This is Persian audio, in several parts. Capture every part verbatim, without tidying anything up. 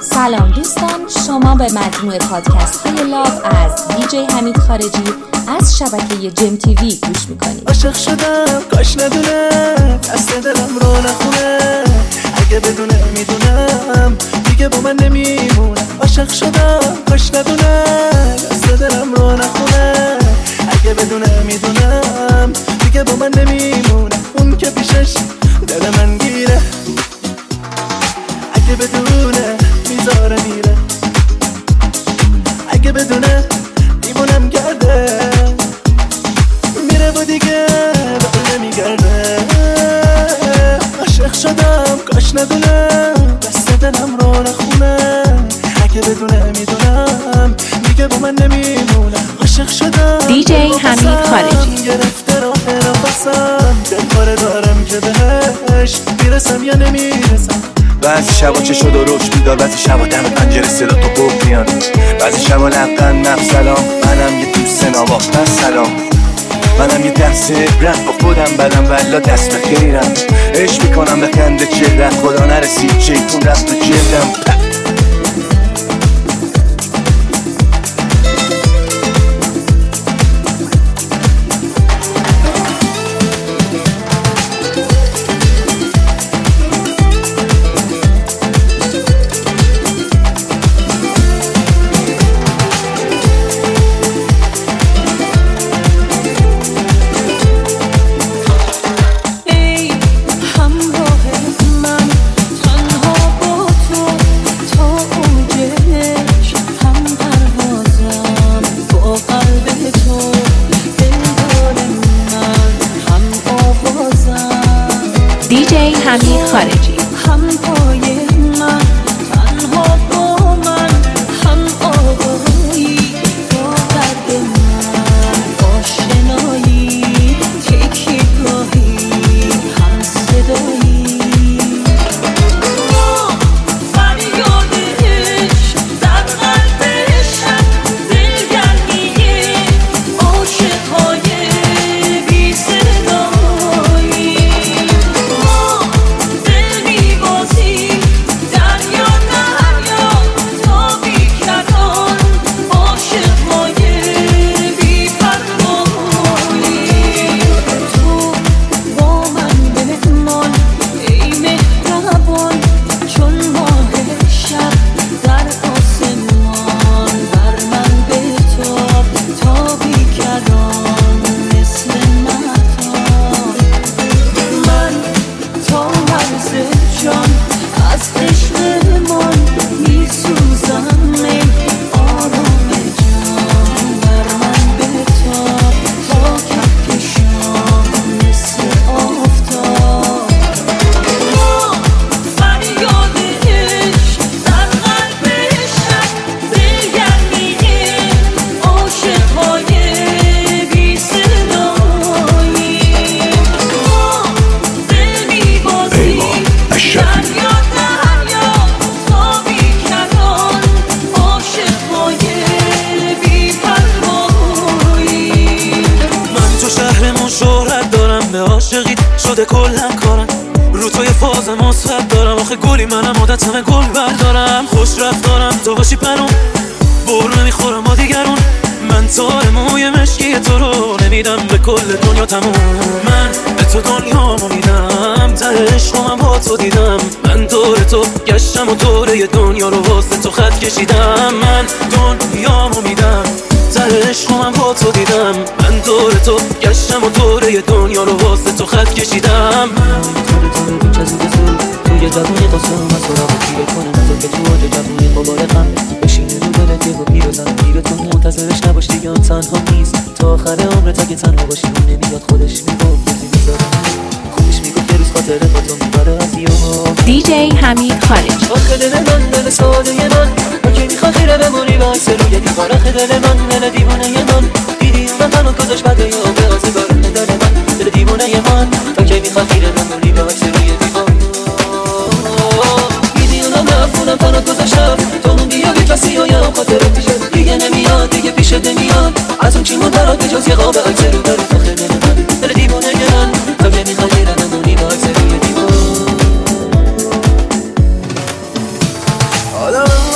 سلام دوستان، شما به مجموعه پادکست های لاو از دیجی حمید خارجی از شبکه جم تیوی گوش میکنید. عاشق شدم کاش ندونم دست دلم رو نخونه، اگه بدونم میدونم دیگه با من نمیمونم. عاشق شدم کاش ندونم دست دلم رو نخونه، اگه بدونم میدونم دیگه با من نمیمونم. اون که پیشش دل من گیره، اگه بدونه میذاره میره، اگه بدونه دیوونم کرده میره و دیگه بقیه نمیگرده. عاشق شدم کاش ندونم دست دلم رو نخونه، اگه بدونه میدونم دیگه با من نمیمونم. عاشق شدم دیجی حمید خارجی گرفته راه نفسم، دلخوره دارم که بهش میرسم یا نمیرسم. بعضی شبا چه شد و روش بیدار، بعضی شبا دم پنجره صدا تو گفت میان، بعضی شبا لبخند نفس سلام. منم یه دوست نواخته سلام، منم یه دست عبرت با خودم بدم والا دست به خیرم. عشق میکنم به خنده چهرت، خدا نرسید شیطون رفت تو جلدم. دیجی حمید خارجی هم پای من تنها با من، هم آقایی با درد من آشنایی، تکی گاهی هم صدایی. فریادش در قلبشم دلگرمیه، عاشقهای بی صدایی. شده کلن کارم رو توی فاز مثبت دارم، آخه گلی منم عادتمه گل بردارم. خوش رفتارم تو باشی پرون، برو نمیخورم با دیگرون. من تار موی مشکی تو رو نمیدم به کل دنیا تموم. من به تو دنیامو میدم، ته عشقم با تو دیدم. من دور تو گشتم و دوره دنیا رو واسه تو خط کشیدم. من دنیامو میدم، ته عشقم با تو دیدم. من دور تو گشتم و دوره دنیا رو واسه تو خط کشیدم. کنه تو رو بیچ از این دستور توی جوونی قاسم من سراغ پیره کنه نظر که تو آجه جوونی مبارقم بشینه رو دلت یه و پیرزن پیره تو منتظرش نباش دیگه آن تنها نیست تا آخر عمرت. اگه تنها باشی اون نمیاد خودش میگو بزی میذاره خودش میگو که روز خاطره با تو میباره از یوم. دیجی حمید خارجی آخه دل من دل ساده من اگه میخواد خیره بمونی بایسته روی دیوار. آخه دل من دل دیوانه من دیدی من تنو گذاشت بده یا به آزه بارون دل من دل دیوانه من تا که میخواد خیره بمونی بایسته روی دیوار. دیدی اونم رفت اونم تنو گذاشتم تو موندی یا بی کسی و یا خاطره پیشه دیگه نمیاد دیگه پیشه نمیاد از اون چی مون برات به جز یه قاب عکسه رو داری تو خیلی من دل دیوانه من تا که میخواد خیره بمونی بایسته روی دیوار. آدم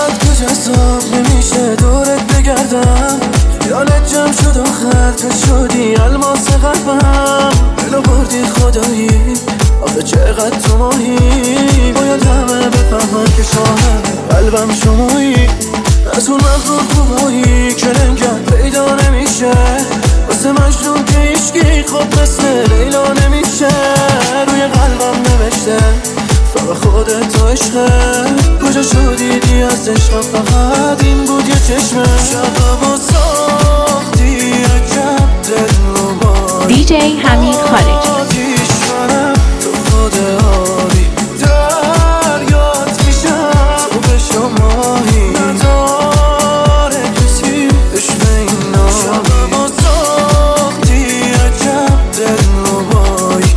جذاب نمیشه دورت بگردم، خیالت جمع شد و خلقت شدی الماس قلبم، دلو بردی خدایی آخه چقدر تو ماهی، باید همه بفهمن که شاهد قلبم شمایی، از اون مغرور خوبایی که لنگت پیدا نمیشه، واسه مجنون که ایشگی خود مثل لیلا نمیشه، روی قلبم نوشته فقط خودت تو عشقه، کجا شدیدی از عشق فقط این بود یه چشمه، شبم و ساختی عجب دلربایی، دی جی حمید خارجی. آتیشم تو خود آبی دریات میشم، تو به شماهی نداره کسی عشق اینا، شبم و ساختی عجب دلربایی،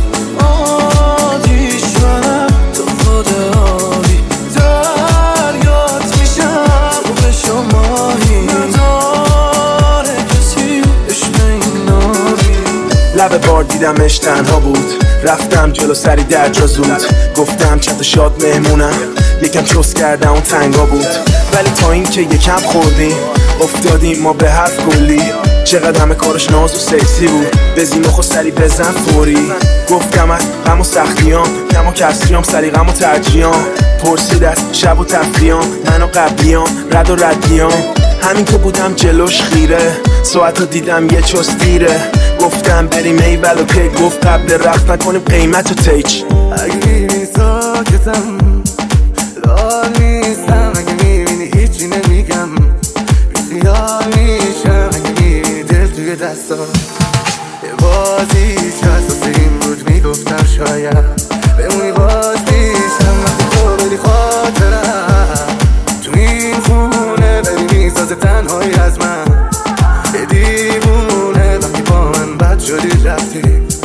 آتیشم تو خود آبی دریات میشم، تو به شماهی نداره کسی عشق اینا. لب بار دیدمش تنها بود، رفتم جلو سری در جا زود، گفتم چند تا شاد مهمونم، یکم چوس کردم اون تنگا بود، ولی تا این که یکم خوردیم افتادیم ما به حرف کلی، چقدر همه کارش ناز و سکسی بود، بزیم و خود سری بزن فوری، گفتم از غم و سختیام کم و کسریام سری غم و ترجیام، پرسید از شب و تفریام من و قبلیام رد و ردیام، همین که بودم جلوش خیره، ساعت رو دیدم یه چوس دیره، گفتم بریم ایول و که گفت قبل رفت نکنیم قیمت و تیچ، اگه میبینی ساکتم راه نیستم، اگه میبینی هیچی نمیگم بیخیال میشم، اگه میبینی دل توی دستم یه بازیش هست واسه این بود میگفتم شاید بمونی باز میشم، وقتی تو بدی خاطرم تو این خونه بری میسازه تنهایی از من، یه دیوونه وقتی با من بد شدی رفتی،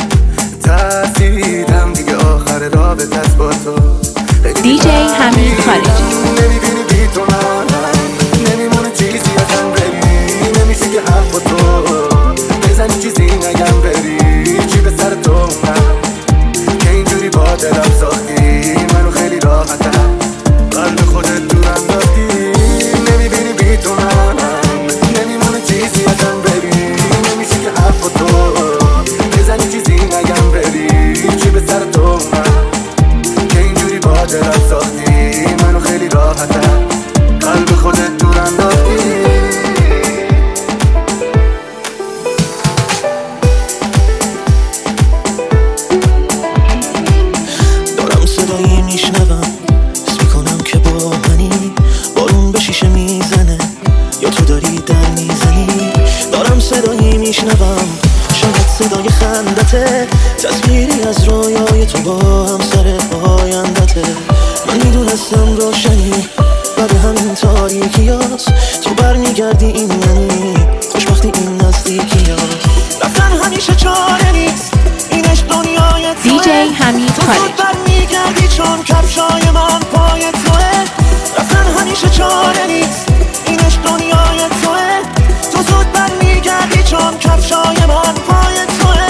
ترسیدم دیگه آخر رابطه است با تو. دی جی حمید خارجی. نمیبینی بی تو من نمیمونه چیزی ازم بری، نمیشه که حرف با تو بزنی چیزی نگم بری، چی به سر تو من که اینجوری با دلم ساختی منو خیلی راحتم، قلب خودت دور انداختی، نمیبینی بی تو من نمیمونه چیزی ازم بری، نمیشه که حرف با تو بزنی چیزی نگم بری، چی به سر تو من که اینجوری با دلم ساختی منو خیلی راحتم، قلب خودت دور انداختی. دارم صدایی میشنوم حس میکنم که با منی، بارون به شیشه میزنه یا تو داری در میزنی، دارم صدایی میشنوم شاید صدای خندته، تصویری از رویای تو با هم سر آیندته، من میدونستم روشنی بعد همین تاریکی هست، تو برمیگردی این یعنی خوشبختی این نزدیکی هست، رفتن همیشه چاره نیست این عشق دنیای توه، دی جی حمید تو خارجی. زود برمیگردی چون کفشای من پای توه، رفتن همیشه چاره نیست این عشق دنیای توه، تو زود برمیگردی چون کفشای من پای توه.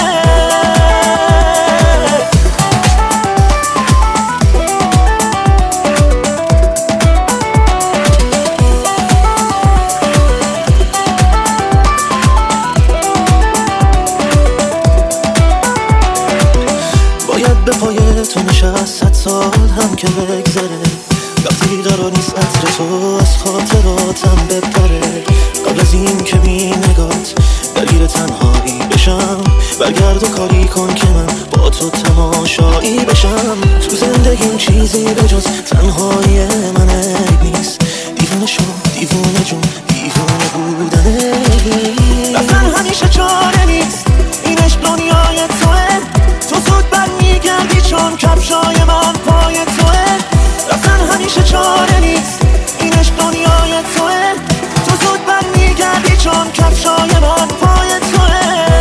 باید به پای تو نشست صد سال هم که بگذره، وقتی قرار نیست عطر تو از خاطراتم بپره، قبل از این که بی نگات درگیر تنهایی بشم، برگرد و کاری کن که من با تو تماشایی بشم، تو زندگیم چیزی به جز تنهایی من عیب نیست، دیوانه شو دیوانه جون دیوانه بودنه، رفتن همیشه چاره نیست این عشق دنیای توه، تو زود برمیگردی چون کفشای من پای توه، رفتن همیشه چاره نیست این عشق دنیای توه، تو زود برمیگردی چون کفشای من پای توه.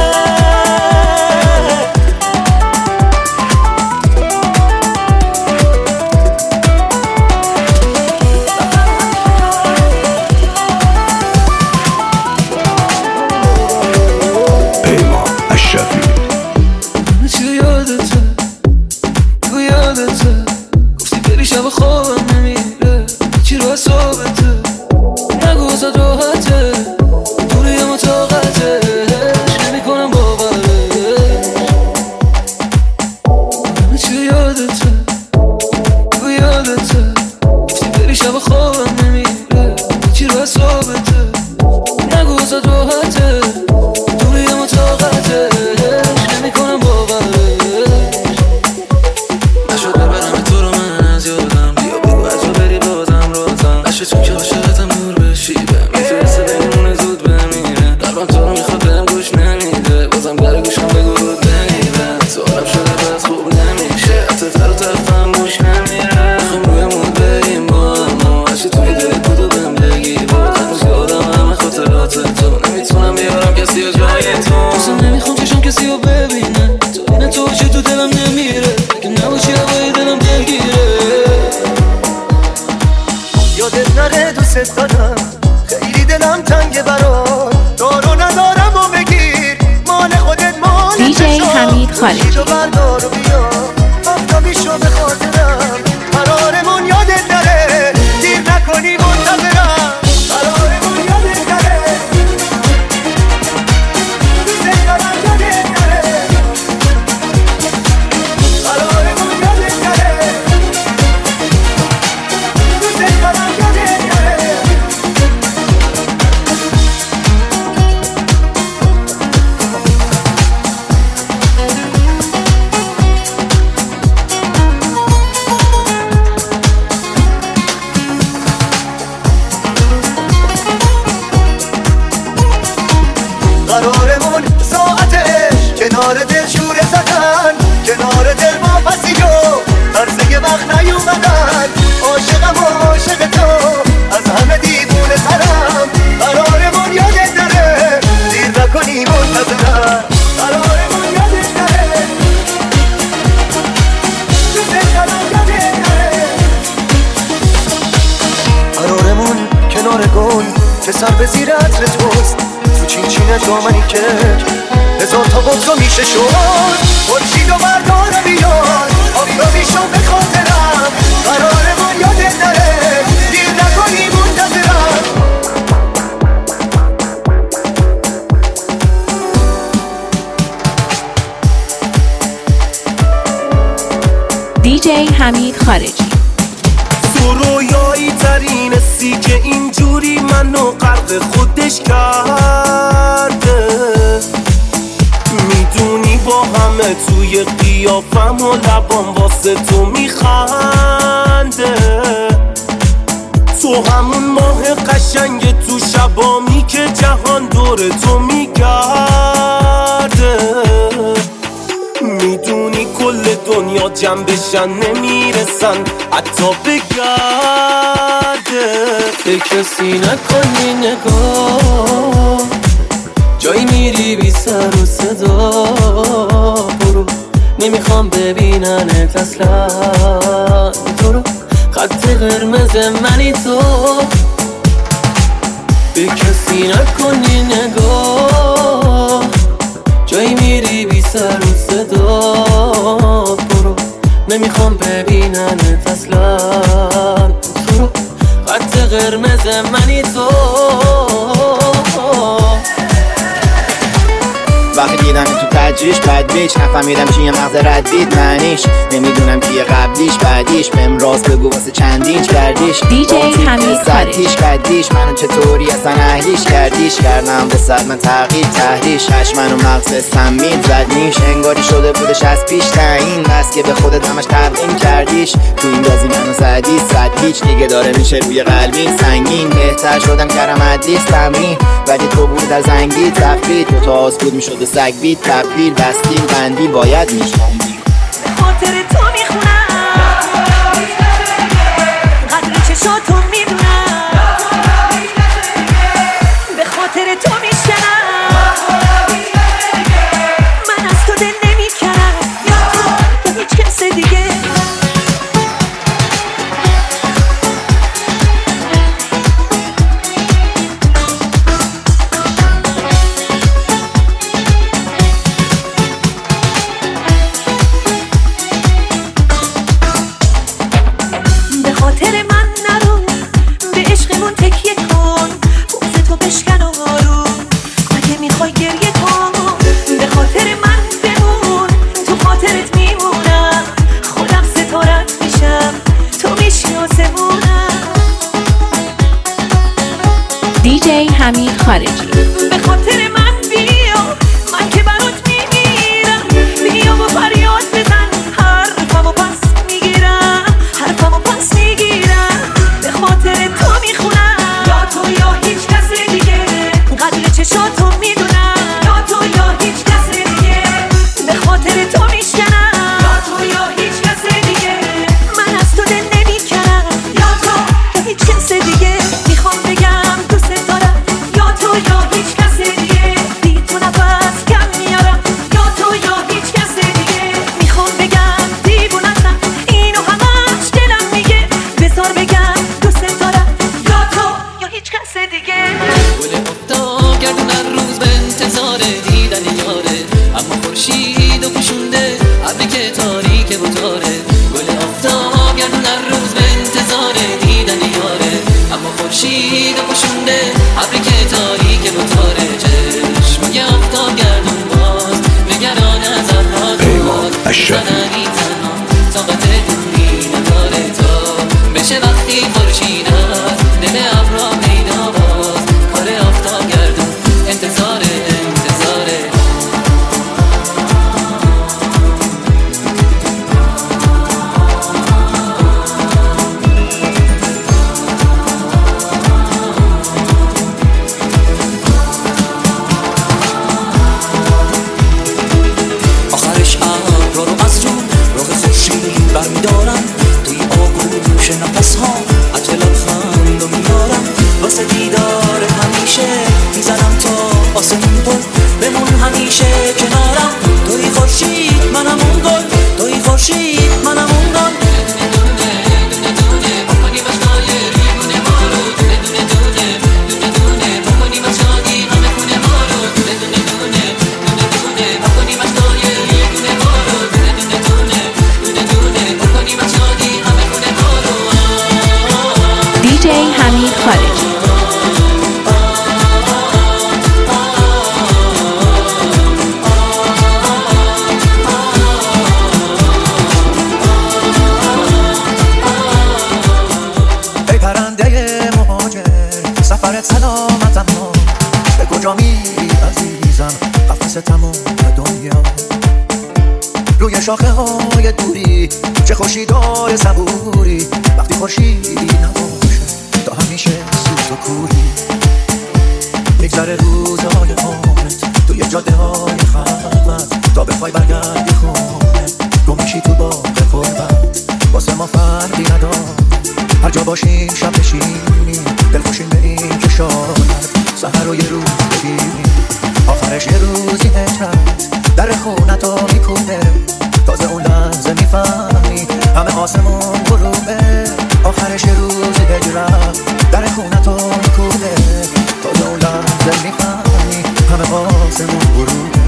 پیمان اشرفی. چی یادته تو یادته گفتی بری شب خوابم نمیره چی رو حسابته، عشقتون که عاشقتم نور بشیبه میترسه بینمونه زود بمیره قلبم تو رو میخواد بهم گوش نمیده بازم در گوشم بگو رود نمیده سوالم شده بس خوب نمیشه حتی تر و ترفم گوش نمیره میخوام روی مون بریم با اما هرچی توی دلی بودو بهم بگی بود هنوز یادم همه خاطرات تو نمیتونم بیارم کسی و جای تو اصلا نمیخوام چشم کسی رو ببینه تو اینه تو چه تو دلم نمیره اگه نباشی هوای دلم دلگیره یادت نره دوست دارم خیلی دلم تنگه برات دارو ندارم و بگیر مال خودت مال دیجی حمید خارجی و بردار و بیا آفتابی شو به خاطرم قرارمون یادت نره دیر نکنی منتظرم قرارمون یادت نره دوست دارم یادت نره قرارمون یادت نره دوست دارم یادت نره قرارمون ساعتش کنار دل شوره زدن کنار دل ما پسی و عرضه وقت نیومدن عاشقم و عاشق تو از همه دیوونه ترم قرارمون یادت نره دیر نکنی منتظرم قرارمون یادت نره دوست دارم یادت نره قرارمون کنار گل که سر به زیر عطر توست تو چین چینه دامنی که هزار تا بغضا میشه شد خورشید و بردار بیاد آفتابی شو به خاطرم قرارمون یادت نره دیر نکنی منتظرم دیجی حمید خارجی تو رویایی ترین سی که اینجوری منو غرق خودش کرده میدونی با همه توی قیافم و لبام واسه تو میخنده تو همون ماه قشنگ تو شبامی که جهان دور تو میگرده میدونی کل دنیا جمع بشن نمیرسن حتی بگرده به کسی نکنی نگاه جایی میری بی سر و صدا برو نمیخوام ببیننت اصلا تو رو خط قرمز منی تو به کسی نکنی نگاه جایی میری بی سر و صدا برو نمیخوام ببیننت اصلا تو رو خط قرمز منی تو وقتی دیدم تو تجریش بد بیچ نفهمیدم چی یه مغز ردید معنیش نمیدونم کیه قبلیش بعدیش بهم راست بگو واسه چندینچ کردیش دیجی حمید خارجی کردیش منو چطوری اصلا اهلیش کردیش کردم به صد من تغییر تهدیش هش منو مغز سمید زدنیش انگاری شده بودش از پیش تعیین بس که به خودت همش تبیین کردیش تو این بازی منو زدی صد هیچ دیگه داره میشه روی قلبی سنگین بهتر شدم کردم حدیث تمرین ولی تو بود در زنگی تفرید دو تا آس بود میشد سگ بید تبدیل بستیم بندی باید میشوندیم به خاطر تو میخونم قدر چشاتو میدونم به خاطر تو میشنم من از تو دل نمیکنم یا تو یا هیچ کس دیگه دیجی حمید خارجی به خاطر من بیا من که برات میمیرم بیا و فریاد بزن حرفمو پس میگیرم حرفمو پس میگیرم به خاطر تو میخوام کس دیگه. گل افتاب گردون هر روز به انتظار دیدن یاره، اما خورشید و پوشونده ابری که تاریک بتاره. گل افتاب گردون هر روز به انتظار دیدن یاره، اما خورشید و پوشونده ابری که تاریک بتاره. چشمای افتاب گردون باز نگران از ابرها زننی تنها طاقت دوری نداره تا بشه وقتی خورشید هست دل ابرها پیدا باز. کار آفتاب گردون انتظاره انتظاره. آخرش ابرها رو از رو راه خورشید برمیدارم، توی آغوش نفس ها عطر لبخند رو میارم. واسه دیدار همیشه میزنم تا آسمون گل بمون همیشه کنارم. توی خورشید منم اون گل، توی خورشید منم اون گل. دیجی حمید خارجی. ای پرنده مهاجر سفرت سلامت، اما به کجا میری عزیزم قفس تمام دنیا؟ روی شاخه های دوری چه خوشی داره صبوری، وقتی خورشید نباشه تا همیشه سوت و کوری. میگذره روزهای عمرت توی جاده های خلوت تا بخوای برگردی خونه گم میشی تو باغ غربت. واسه ما فرقی نداره هر جا باشیم شب بشینیم دل خوشیم به این که شاید سحر رو یه روز ببینیم. آخرش یه روزی هجرت در خونتو میکوبه، تازه اون لحظه میفهمی همه آسمون غروبه. آخرش یه روزی هجرت در خونتو میکوبه، تازه اون لحظه میفهمی همه آسمون غروبه.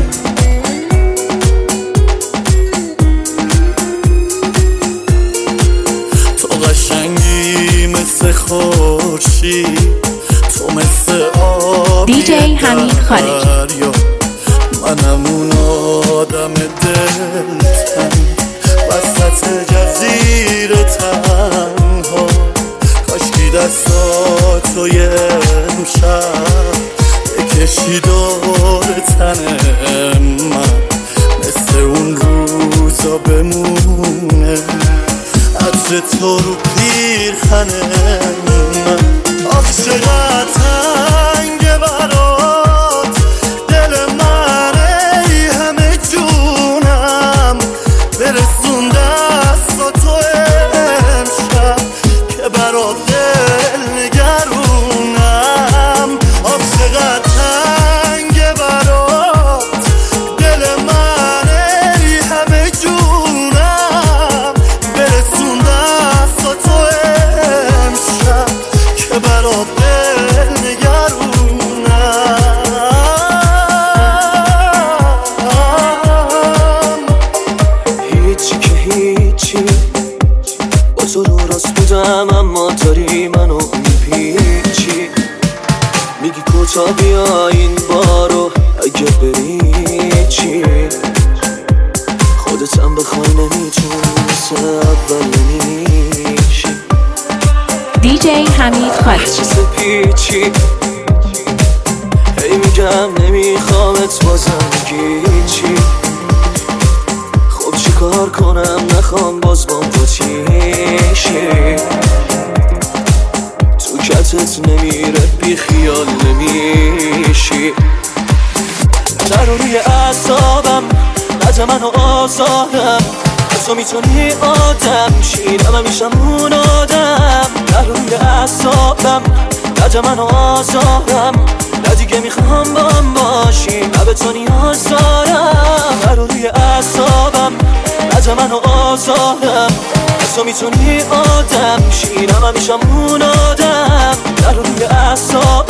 تو قشنگی مثل خورشید، تو مثل آبی دیجی حمید خارجی. منم اون آدم دلتنگ وسط جزیره تنها. کاشکی دستاتو یه امشب بکشی دور تن من، مثل اون روزا بمونه عطر تو رو پیرهن من. آخ چقدر تنگه برات دل من، ای همه جونم برسون دستاتو امشب که برات دل نگرونم. آخ چقدر تنگه برات دل من، ای همه جونم برسون دستاتو امشب که برات دل نگرونم. هیچی که هیچی با تو رو راست بودم، اما داری منو میپیچی. میگی کوتا بیا این بارو اگه بری چی، خودتم بخوای نمیتونی مثل اول نمیشی. دیجی حمید خارجی. چیز پیچی هی میگم نمیخوامت بازم میگی چی. خب چی کار کنم نخوام باز بام تو چیشی. تو کتت نمیره بی خیال نمیشی. در روی اعصابم قد منو آزادم، تو میتونی آدم شیرم همیشم اون آدم. در روی اعصابم قد منو آزادم، نه دیگه میخوام با هم باشیم نه به تو نیاز دارم. در روی اعصابم قد منو آزادم، تو میتونی آدم شیرم همیشم اون آدم. در روی اعصابم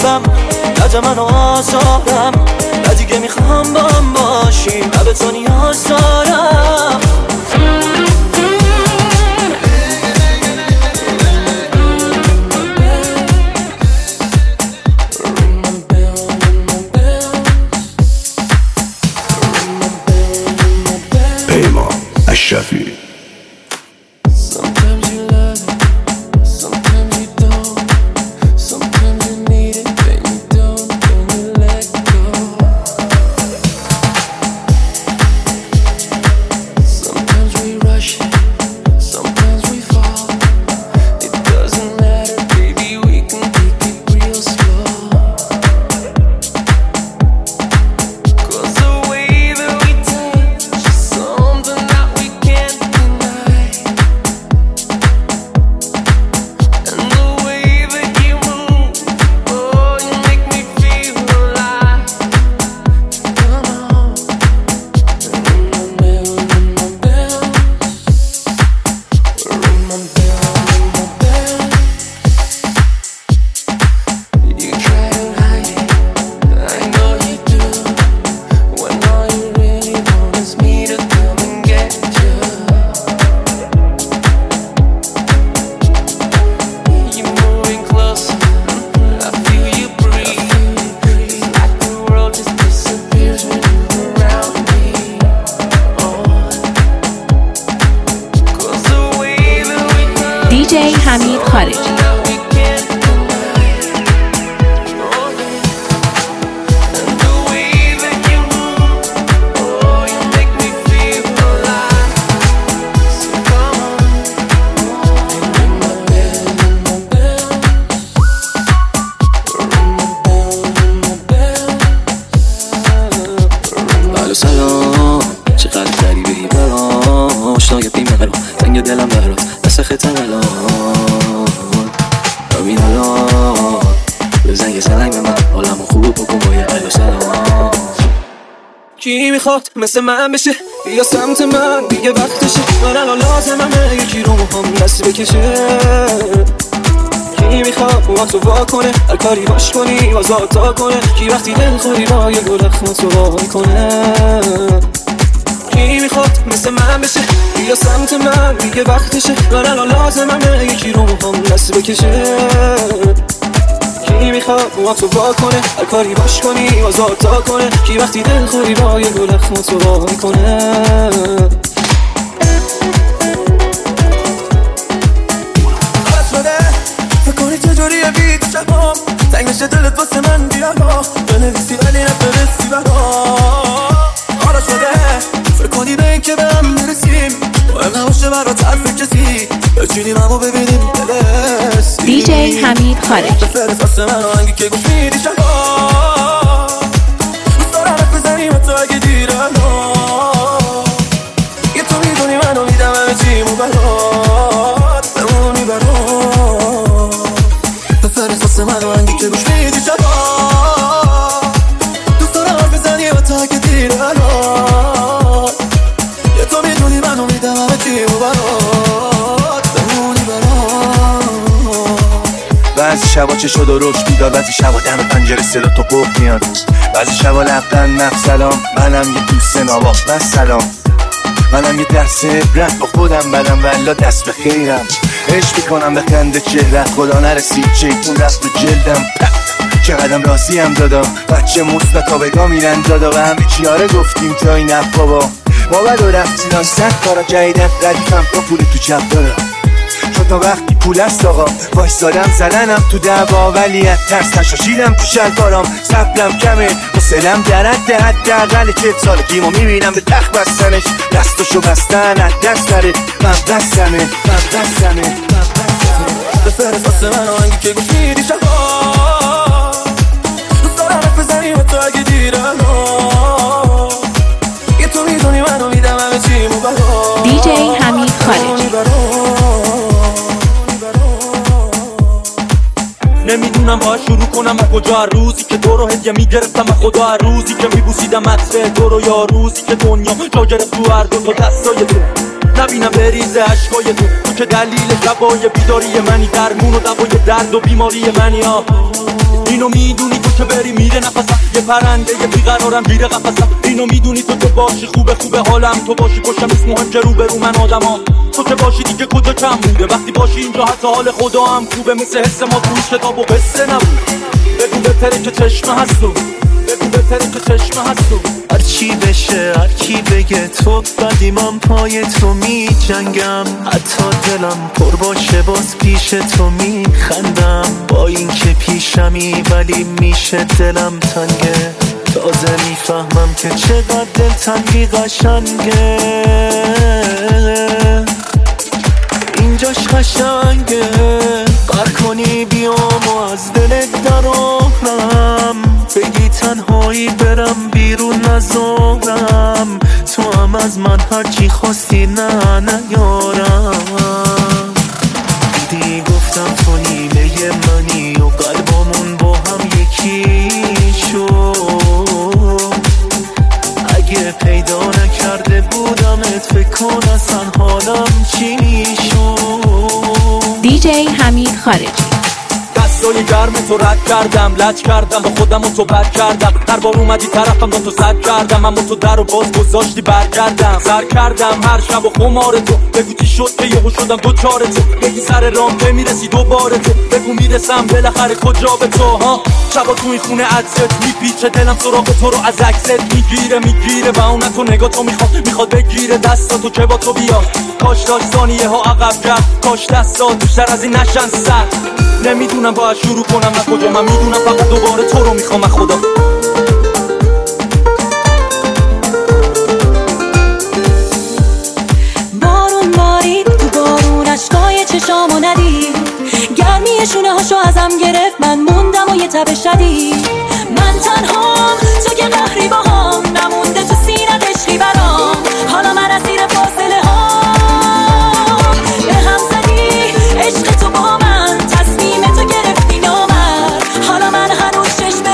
اوج من آزادم و دیگه میخوام با هم باشیم و به تو نیاز دارم. پیمان اشرفی. دیجی حمید خارجی. سلام چقدر غریبی برام آشنای بی مقرام تنگ دلم برام دست خطم الان همین الان بزن یه سلنگ به من حالمو خوب بکن با یه قلب سلام. کی میخواد مثل من بشه بیا سمت من دیگه وقتشه من الان لازممه یکی رو هم دست بکشه. کی میخواد وقتو وا کنه هر کاری باش کنی آزاد تا کنه کی وقتی دل خوری با یه گل اخماتو وای کنه. کی میخواد مثل من بشه بیا سمت من دیگه وقتشه من الان لازممه یکی رو هم دست بکشه. کی میخواد وقتو وا کنه هر کاری باش کنی آزاد تا کنه کی وقتی دل خوری با یه گل اخماتو وای کنه. چجوریه بی تو شبام تنگ نشه دلت واسه من بیار با بنویسی ولی نفرستی برام. حالا شده فکر کنی به این که به هم میرسیم مهم نباشه برات حرف کسی بچینیم همو ببینیم دلسیم. دیجی حمید خارجی. بفرست واسه من آهنگی که گوش میدی شبام دوست دارم حرف بزنیم حتی اگه دیر الان یه تو میدونی منو میدم همه چیمو برات بمونی برام. بفرست واسه من آهنگی که گوش میدی شبا دوست دارم حرف بزنی و تا که دیر الان یه تو میدونی منو میدم همه چیمو برات بمونی برام. بعضی شبا چه شد و روش بیدار بعضی شبا دم پنجره صدا تو قف میاد بعضی شبا لبخند نفس سلام منم یه دوست نابا بس سلام منم یه درس عبرت با خودم بدم والا دست به خیرم عشق میکنم به خنده چهرت خدا نرسید چیتون رفت به جلدم چقدرم راضیم دادا بچه مثبت تا بگاه میرن دادا و همه چیاره گفتیم جایی نف بابا ما بد و رفتیدان صد کارا جدیدن ردیفم تا پول تو چپ دارم چون تا وقتی پول است آقا وایستادم زدنم تو دعوا ولی از ترس نشاشیدم تو شلوارام صبرم کمه حوصله‌ام در حد حداقل چهل سالگیمو میبینم به تخت بستنش دستشو بستن از دست نره من بستمه من بستمه من بستمه. بفرست واسه من آهنگی که گوش میدی شبا دوست دارم حرف بزنیم حتی اگه دیر الان یه تو میدونی منو میدم همه چیمو برات. دیجی حمید خارجی. نمیدونم با شروع کنم و کجا روزی که تو رو هدیه میگرفتم و خدا روزی که میبوسیدم عطر تو رو یا روزی که دنیا جا گرفت تو هر دو تا دستای تو نبینم بریز عشقای تو تو که دلیل شبای بیداری منی درمون و دوای درد و بیماری منی ها اینو میدونی تو که بری میره نفسم، یه پرنده یه بیقرارم گیره قفسم. اینو میدونی تو که باشی خوبه خوبه حالم، تو باشی پشتم نیست مهم که رو به رو من آدمام، تو که باشی دیگه کجا کم بوده، وقتی باشی اینجا حتی حال خدا هم خوبه، مثل حس ما توی کتاب و قصه نبود. بگو بهتره که چشمه هست تو، بگو بهتره که چشمه هست تو. هر چی بشه هر کی بگه تو بدی، من پای تو می جنگم، حتی دلم پر باشه باز پیش تو می خندم، با این که پیشمی ولی میشه دلم تنگه، تازه میفهمم که چقدر دلتنگی قشنگه، اینجاش قشنگه، قر کنی بیام و از دلت درارم، بگی تنهایی برم بیرون نذارم، تو هم از من هرچی خواستی نه نیارم، دیدی گفتم تو نیمه منی و قلبامون با هم یکی شد، اگه پیدا نکرده بودمت فکر کن اصلا حالم چی میشد. دیجی حمید خارجی. دستای گرم تو رد کردم، لج کردم با خودم و تو بد کردم، هر بار اومدی طرفم با تو صد کردم، اما تو در و باز گذاشتی برگردم، سر کردم هر شب و خمار تو، بگو چی شد که یهو شدم دوچار تو، بگی سر رام میرسی دوباره تو، بگو میرسم بالاخره کجا به تو ها، شبا تو این خونه عطرت میپیچه، دلم سراغ تو رو از عکست میگیره میگیره و اون تو نگاه تو میخواد میخواد بگیره دستاتو که با تو بیاد، کاش داشت ثانیه ها عقب کرد، کاش دستات بیشتر از این نشن سر، نمیدونم باید شروع کنم از کجا، من میدونم فقط دوباره تو رو میخوام خدا. بارون بارید تو بارون اشکای چشامو ندید، گرمی شونه هاشو ازم گرفت، من موندم و یه تب شدید، من تنهام تو که قهری باهام، نمونده تو سینه عشقی برام، حالا من اسیر فاصله ها به هم زدی، عشق تو با من تصمیم تو گرفتی نامرد، حالا من هنوز چشم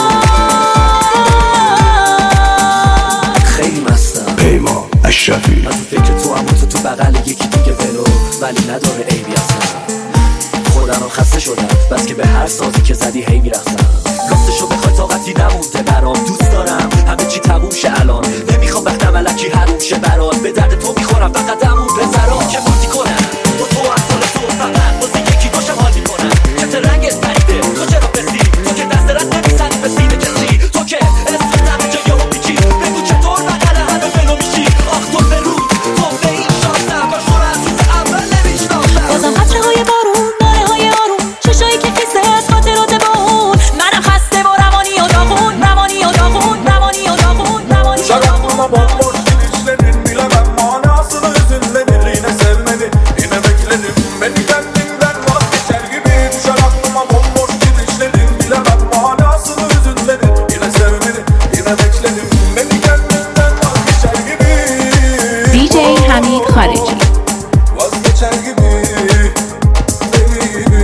برام خیلی مستم. پیمان اشرفی. من تو فکر تو هم تو تو بغل یکی دیگه ولو، ولی نداره عیبی اصلا، خودم رو خسته شدم بس که به هر سازی که زدی هی میرخصم، راستشو بخوای طاقتی نمونده برام، دوست دارم همه چی تموم شه الان، نمیخوام وقت ملکی حروم شه برات، به درد تو میخورم فقط دمون بذارم که مونتی کنم با تو از طول تو، فقط بازی یکی باشم حال میکنم، چه رنگت پریده تو چرا بسی، تو که دست رد نمیزنی به سینه کسی، تو که اسم نمی جا یهو پیچی، بگو چطور بغل همه بلو میشی، آخ تو به رو تو به این شانسم، کاش تو رو از روز اول نمیشناختم، بازم قطره های بارون ناره های آروم، چشایی که خیسه از خاطرات با اون، منم خسته و روانی و داغون، روانی و داغون، روانی و داغون، روانی و داغون. Bomboş gidişlerin bilemem manasını, hüzünlenir yine sevmedi, yine bekledim beni kendimden vazgeçer gibi, düşer aklıma bomboş gidişlerin bilemem manasını, hüzünlenir yine sevmedi, yine bekledim beni kendimden vazgeçer gibi. دیجی حمید خارجی. Vazgeçer gibi, deli gibi.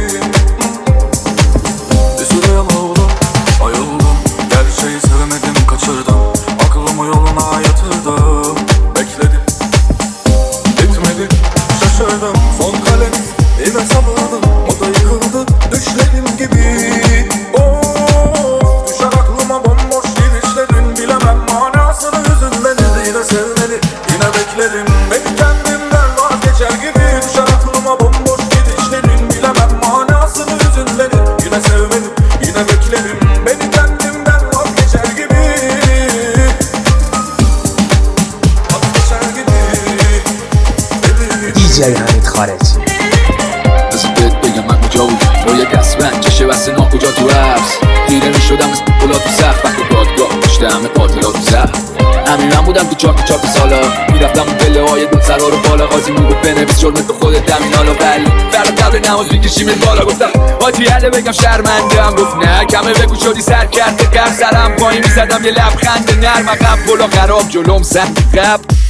Bir süre yalıldım, ayıldım, gerçeği sevemedim kaçırdım, aklımı yoluna yatırdım, bekledim, bitmedi, şaşırdım, son kalem yine salladım, o da yıkıldı düşlerim gibi. Of, düşer aklıma bomboş gidişlerin, bilemem manasını, hüzünlenir yine sevmedi, yine bekledim beni kendimden vazgeçer gibi, düşer aklıma bomboş gidişlerin, bilemem manasını, hüzünlenir yine sevmedi, yine bekledim beni kendimden vazgeçer gibi, vazgeçer gibi, دیجی حمید خارجی. از بهت بگم من کجا بودم با یک اسبن چشه بسته نام کجا تو حبس، دیره می شدم از بلا تو سخت، وقت دادگاه پشت همه قاتلا تو زهر، همین من بودم تو چاک چاک سالا، میرفتم اون پله های دو سرا رو بالا، قاضی میگو بنویس جرمت به خودت دمین حالا، ولی فردا قبل نماز میکشیمت بالا، گفتم حاجی هله بگم شرمنده هم، گفت نه کمه بگو شدی سر کرده قرب، سرم پایین میزدم یه لبخند نرم، عقب بلا خراب جلوم سنگ قبل،